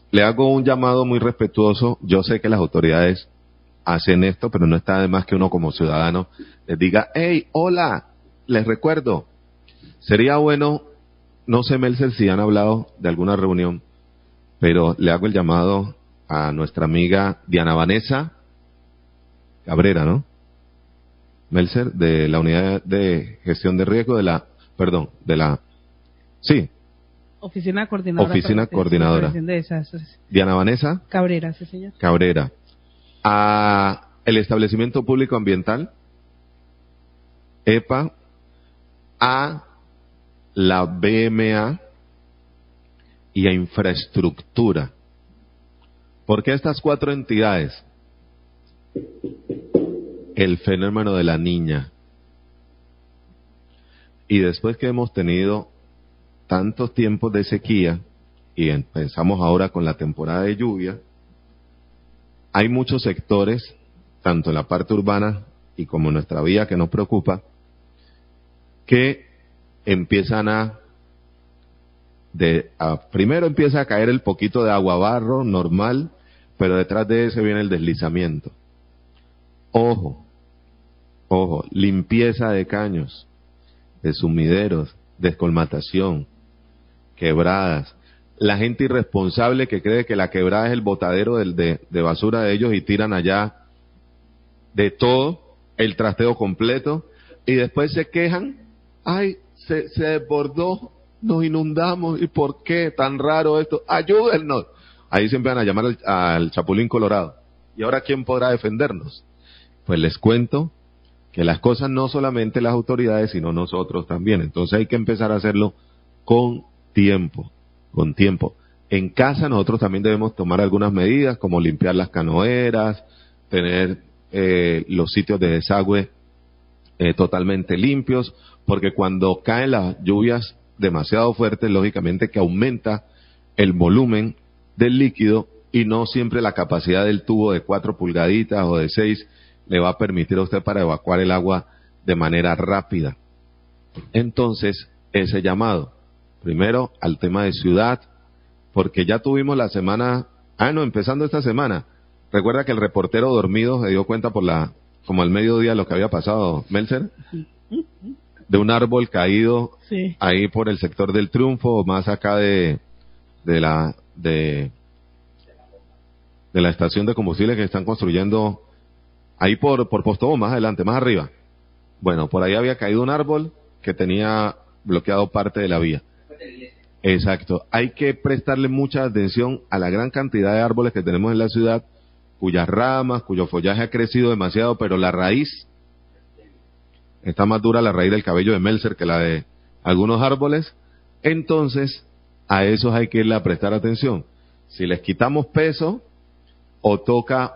le hago un llamado muy respetuoso. Yo sé que las autoridades hacen esto, pero no está de más que uno como ciudadano les diga, hey, hola, les recuerdo, sería bueno, no sé, Melcer, si han hablado de alguna reunión, pero le hago el llamado a nuestra amiga Diana Vanessa Cabrera, ¿no? Melcer, de la unidad de gestión de riesgo sí, Oficina coordinadora. Oficina coordinadora. De desastres. Diana Vanessa Cabrera, sí, señor. Cabrera. A el establecimiento público ambiental, EPA, a la BMA y a infraestructura. ¿Por qué estas 4 entidades? El fenómeno de la niña. Y después que hemos tenido tantos tiempos de sequía y empezamos ahora con la temporada de lluvia, hay muchos sectores, tanto en la parte urbana y como en nuestra vía que nos preocupa, que empiezan primero empieza a caer el poquito de agua barro normal, pero detrás de ese viene el deslizamiento. Ojo, limpieza de caños, de sumideros, descolmatación, quebradas. La gente irresponsable que cree que la quebrada es el botadero de basura de ellos y tiran allá de todo, el trasteo completo, y después se quejan, ay, se desbordó, nos inundamos, ¿y por qué? Tan raro esto, ayúdennos. Ahí siempre van a llamar al Chapulín Colorado. ¿Y ahora quién podrá defendernos? Pues les cuento que las cosas no solamente las autoridades, sino nosotros también. Entonces hay que empezar a hacerlo con tiempo. En casa nosotros también debemos tomar algunas medidas, como limpiar las canoeras, tener los sitios de desagüe totalmente limpios, porque cuando caen las lluvias demasiado fuertes, lógicamente que aumenta el volumen del líquido y no siempre la capacidad del tubo de 4 pulgaditas o de 6 le va a permitir a usted para evacuar el agua de manera rápida. Entonces, ese llamado, primero al tema de ciudad, porque ya tuvimos la semana, empezando esta semana, recuerda que el reportero dormido se dio cuenta como al mediodía lo que había pasado, Melcer, de un árbol caído, sí, ahí por el sector del Triunfo, más acá de la estación de combustible que están construyendo ahí por Postobón, más adelante, más arriba. Bueno, por ahí había caído un árbol que tenía bloqueado parte de la vía. Exacto. Hay que prestarle mucha atención a la gran cantidad de árboles que tenemos en la ciudad, cuyas ramas, cuyo follaje ha crecido demasiado, pero la raíz, está más dura la raíz del cabello de Melcer que la de algunos árboles. Entonces, a esos hay que irle a prestar atención. Si les quitamos peso, o toca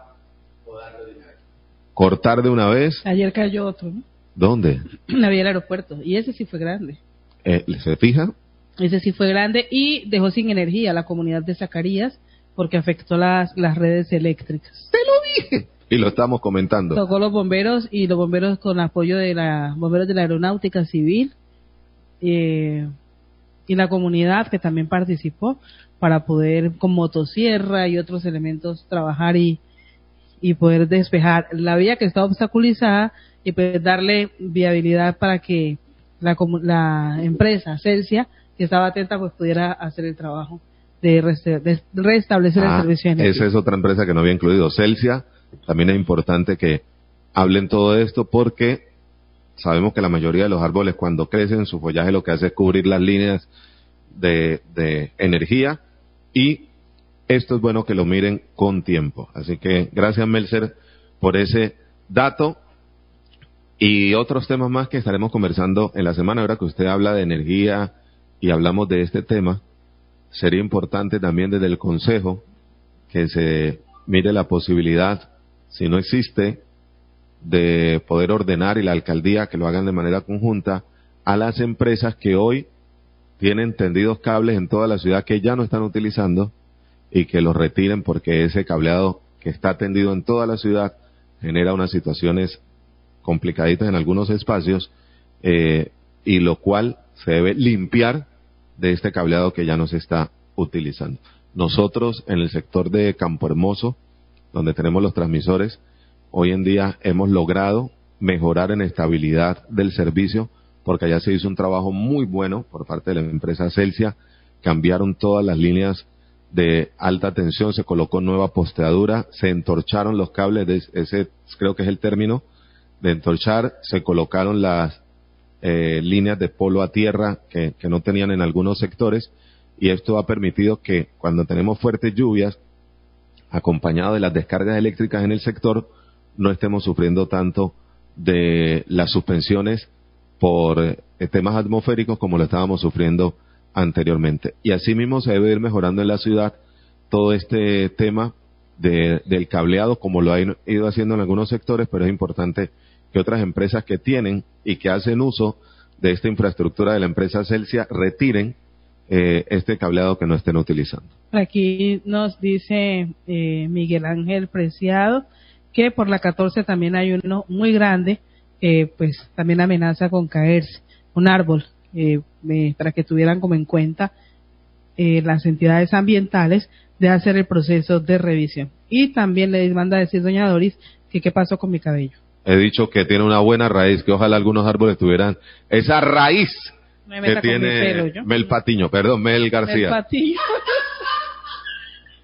cortar de una vez. Ayer cayó otro, ¿no? ¿Dónde? La vía del aeropuerto, y ese sí fue grande. ¿Se fija? Ese sí fue grande y dejó sin energía a la comunidad de Zacarías porque afectó las redes eléctricas. ¡Te lo dije! Y lo estamos comentando. Tocó los bomberos y los bomberos con apoyo de bomberos de la Aeronáutica Civil y la comunidad que también participó para poder con motosierra y otros elementos trabajar y poder despejar la vía que está obstaculizada y poder darle viabilidad para que la empresa Celsia, que estaba atenta, pues pudiera hacer el trabajo de restablecer el servicio de energía. Esa es otra empresa que no había incluido, Celsia. También es importante que hablen todo esto porque sabemos que la mayoría de los árboles cuando crecen, su follaje lo que hace es cubrir las líneas de energía, y esto es bueno que lo miren con tiempo. Así que gracias, Melcer, por ese dato y otros temas más que estaremos conversando en la semana. Ahora que usted habla de energía y hablamos de este tema, sería importante también desde el Consejo que se mire la posibilidad, si no existe, de poder ordenar, y la alcaldía que lo hagan de manera conjunta, a las empresas que hoy tienen tendidos cables en toda la ciudad que ya no están utilizando, y que los retiren, porque ese cableado que está tendido en toda la ciudad genera unas situaciones complicaditas en algunos espacios, y lo cual se debe limpiar de este cableado que ya no se está utilizando. Nosotros en el sector de Campo Hermoso, donde tenemos los transmisores, hoy en día hemos logrado mejorar en estabilidad del servicio, porque allá se hizo un trabajo muy bueno por parte de la empresa Celsia. Cambiaron todas las líneas de alta tensión, se colocó nueva posteadura, se entorcharon los cables, ese creo que es el término de entorchar, se colocaron las líneas de polo a tierra que no tenían en algunos sectores, y esto ha permitido que cuando tenemos fuertes lluvias, acompañado de las descargas eléctricas en el sector, no estemos sufriendo tanto de las suspensiones por temas atmosféricos como lo estábamos sufriendo anteriormente. Y asimismo se debe ir mejorando en la ciudad todo este tema del cableado, como lo han ido haciendo en algunos sectores, pero es importante que otras empresas que tienen y que hacen uso de esta infraestructura de la empresa Celsia retiren este cableado que no estén utilizando. Aquí nos dice Miguel Ángel Preciado que por la 14 también hay uno muy grande, pues también amenaza con caerse, un árbol, para que tuvieran como en cuenta las entidades ambientales de hacer el proceso de revisión. Y también le manda a decir doña Doris que qué pasó con mi cabello. He dicho que tiene una buena raíz, que ojalá algunos árboles tuvieran esa raíz que tiene Mel Patiño, perdón, Mel García. Mel Patiño.